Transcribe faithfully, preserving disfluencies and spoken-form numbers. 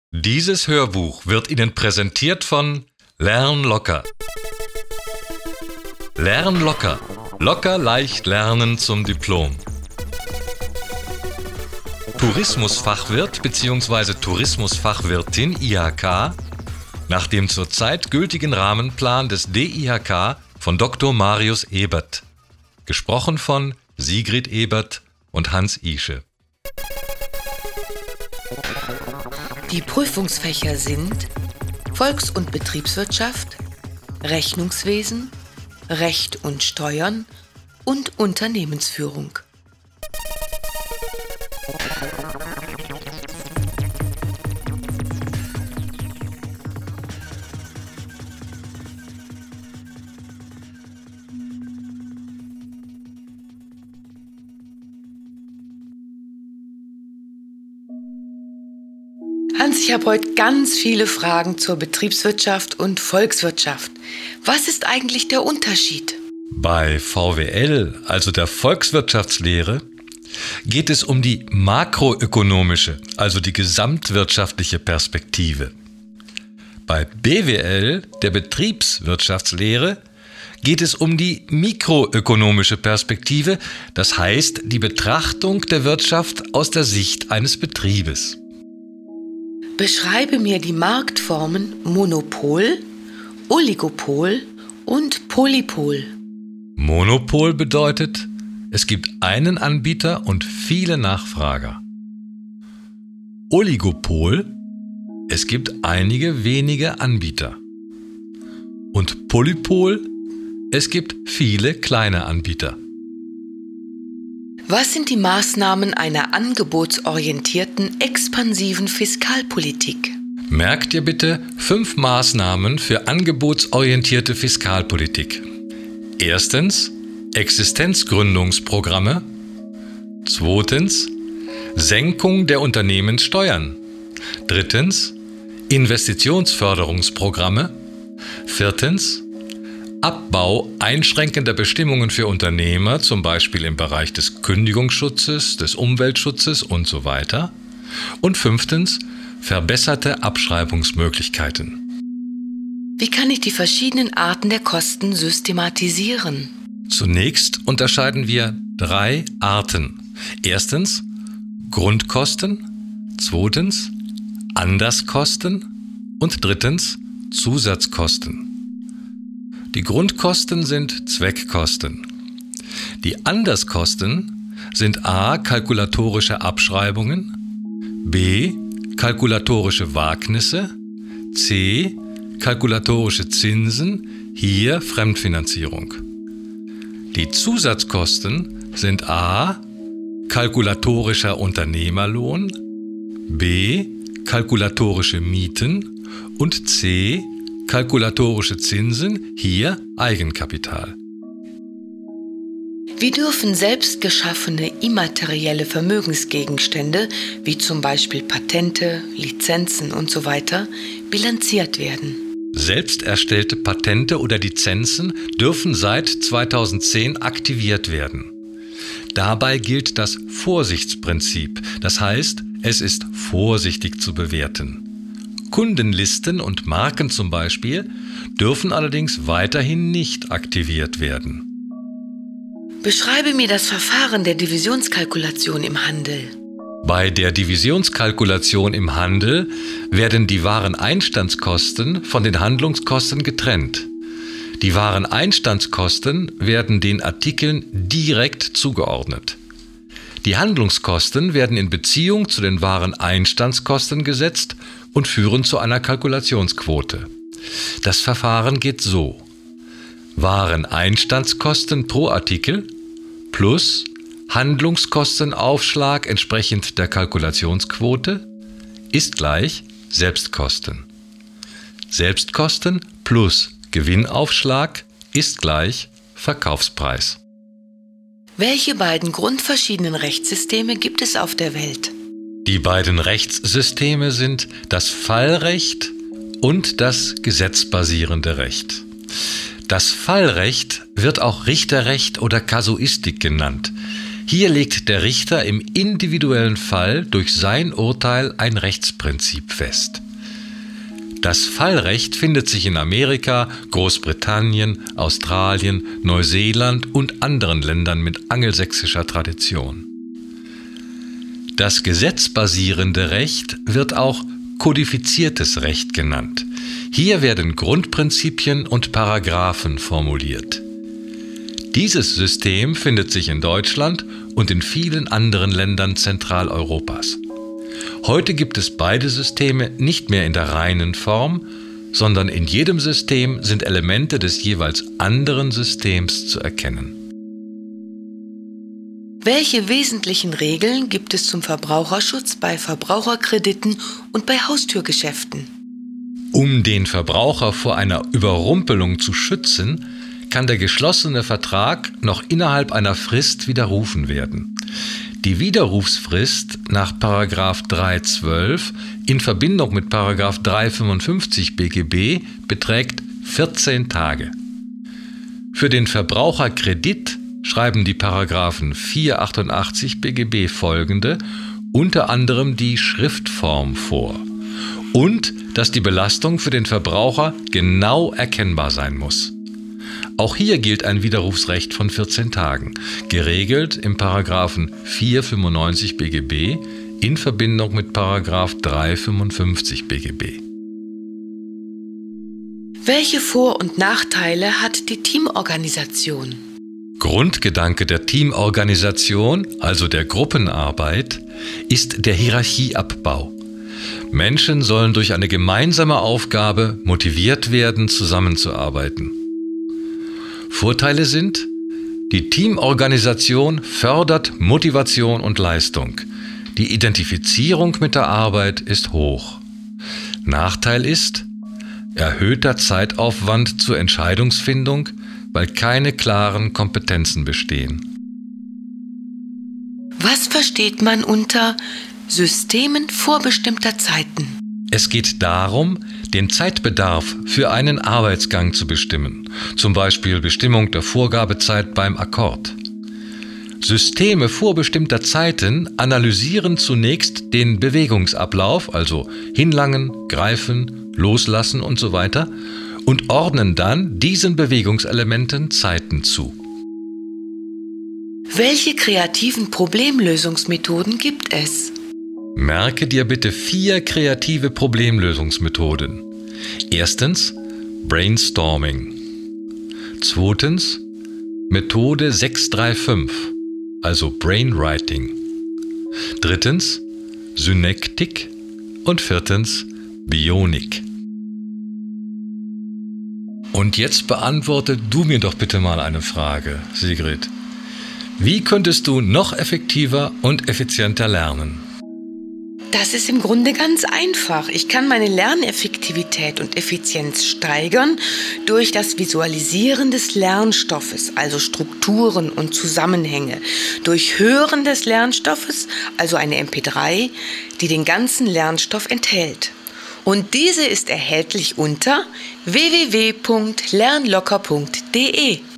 Dieses Hörbuch wird Ihnen präsentiert von Lern locker. Lern locker. Locker leicht lernen zum Diplom. Tourismusfachwirt bzw. Tourismusfachwirtin I H K nach dem zurzeit gültigen Rahmenplan des D I H K von Doktor Marius Ebert. Gesprochen von Sigrid Ebert und Hans Ische. Die Prüfungsfächer sind Volks- und Betriebswirtschaft, Rechnungswesen, Recht und Steuern und Unternehmensführung. Hans, ich habe heute ganz viele Fragen zur Betriebswirtschaft und Volkswirtschaft. Was ist eigentlich der Unterschied? Bei V W L, also der Volkswirtschaftslehre, geht es um die makroökonomische, also die gesamtwirtschaftliche Perspektive. Bei B W L, der Betriebswirtschaftslehre, geht es um die mikroökonomische Perspektive, das heißt die Betrachtung der Wirtschaft aus der Sicht eines Betriebes. Beschreibe mir die Marktformen Monopol, Oligopol und Polypol. Monopol bedeutet, es gibt einen Anbieter und viele Nachfrager. Oligopol, es gibt einige wenige Anbieter. Und Polypol, es gibt viele kleine Anbieter. Was sind die Maßnahmen einer angebotsorientierten, expansiven Fiskalpolitik? Merkt ihr bitte fünf Maßnahmen für angebotsorientierte Fiskalpolitik. Erstens, Existenzgründungsprogramme. Zweitens, Senkung der Unternehmenssteuern. Drittens, Investitionsförderungsprogramme. Viertens, Abbau einschränkender Bestimmungen für Unternehmer, zum Beispiel im Bereich des Kündigungsschutzes, des Umweltschutzes und so weiter. Und fünftens, verbesserte Abschreibungsmöglichkeiten. Wie kann ich die verschiedenen Arten der Kosten systematisieren? Zunächst unterscheiden wir drei Arten. Erstens Grundkosten, zweitens Anderskosten und drittens Zusatzkosten. Die Grundkosten sind Zweckkosten. Die Anderskosten sind a. kalkulatorische Abschreibungen, b. kalkulatorische Wagnisse, c. kalkulatorische Zinsen, hier Fremdfinanzierung. Die Zusatzkosten sind a. kalkulatorischer Unternehmerlohn, b. kalkulatorische Mieten und c. kalkulatorische Zinsen, hier Eigenkapital. Wie dürfen selbst geschaffene immaterielle Vermögensgegenstände, wie zum Beispiel Patente, Lizenzen und so weiter, bilanziert werden? Selbst erstellte Patente oder Lizenzen dürfen seit zweitausendzehn aktiviert werden. Dabei gilt das Vorsichtsprinzip, das heißt, es ist vorsichtig zu bewerten. Kundenlisten und Marken zum Beispiel dürfen allerdings weiterhin nicht aktiviert werden. Beschreibe mir das Verfahren der Divisionskalkulation im Handel. Bei der Divisionskalkulation im Handel werden die Wareneinstandskosten von den Handlungskosten getrennt. Die Wareneinstandskosten werden den Artikeln direkt zugeordnet. Die Handlungskosten werden in Beziehung zu den Wareneinstandskosten gesetzt und führen zu einer Kalkulationsquote. Das Verfahren geht so: Wareneinstandskosten pro Artikel plus Handlungskostenaufschlag entsprechend der Kalkulationsquote ist gleich Selbstkosten. Selbstkosten plus Gewinnaufschlag ist gleich Verkaufspreis. Welche beiden grundverschiedenen Rechtssysteme gibt es auf der Welt? Die beiden Rechtssysteme sind das Fallrecht und das gesetzbasierende Recht. Das Fallrecht wird auch Richterrecht oder Kasuistik genannt. Hier legt der Richter im individuellen Fall durch sein Urteil ein Rechtsprinzip fest. Das Fallrecht findet sich in Amerika, Großbritannien, Australien, Neuseeland und anderen Ländern mit angelsächsischer Tradition. Das gesetzbasierende Recht wird auch kodifiziertes Recht genannt. Hier werden Grundprinzipien und Paragraphen formuliert. Dieses System findet sich in Deutschland und in vielen anderen Ländern Zentraleuropas. Heute gibt es beide Systeme nicht mehr in der reinen Form, sondern in jedem System sind Elemente des jeweils anderen Systems zu erkennen. Welche wesentlichen Regeln gibt es zum Verbraucherschutz bei Verbraucherkrediten und bei Haustürgeschäften? Um den Verbraucher vor einer Überrumpelung zu schützen, kann der geschlossene Vertrag noch innerhalb einer Frist widerrufen werden. Die Widerrufsfrist nach Paragraph drei zwölf in Verbindung mit Paragraph drei fünfundfünfzig B G B beträgt vierzehn Tage. Für den Verbraucherkredit schreiben die Paragraphen vier achtundachtzig B G B folgende unter anderem die Schriftform vor und dass die Belastung für den Verbraucher genau erkennbar sein muss. Auch hier gilt ein Widerrufsrecht von vierzehn Tagen, geregelt im Paragraphen vier fünfundneunzig B G B in Verbindung mit Paragraph drei fünfundfünfzig B G B. Welche Vor- und Nachteile hat die Teamorganisation? Grundgedanke der Teamorganisation, also der Gruppenarbeit, ist der Hierarchieabbau. Menschen sollen durch eine gemeinsame Aufgabe motiviert werden, zusammenzuarbeiten. Vorteile sind: Die Teamorganisation fördert Motivation und Leistung. Die Identifizierung mit der Arbeit ist hoch. Nachteil ist erhöhter Zeitaufwand zur Entscheidungsfindung, weil keine klaren Kompetenzen bestehen. Was versteht man unter Systemen vorbestimmter Zeiten? Es geht darum, den Zeitbedarf für einen Arbeitsgang zu bestimmen, zum Beispiel Bestimmung der Vorgabezeit beim Akkord. Systeme vorbestimmter Zeiten analysieren zunächst den Bewegungsablauf, also hinlangen, greifen, loslassen und so weiter, und ordnen dann diesen Bewegungselementen Zeiten zu. Welche kreativen Problemlösungsmethoden gibt es? Merke dir bitte vier kreative Problemlösungsmethoden. Erstens Brainstorming. Zweitens Methode sechs drei fünf, also Brainwriting. Drittens Synektik und viertens Bionik. Und jetzt beantworte du mir doch bitte mal eine Frage, Sigrid. Wie könntest du noch effektiver und effizienter lernen? Das ist im Grunde ganz einfach. Ich kann meine Lerneffektivität und Effizienz steigern durch das Visualisieren des Lernstoffes, also Strukturen und Zusammenhänge, durch Hören des Lernstoffes, also eine M P drei, die den ganzen Lernstoff enthält. Und diese ist erhältlich unter w w w punkt lernlocker punkt d e.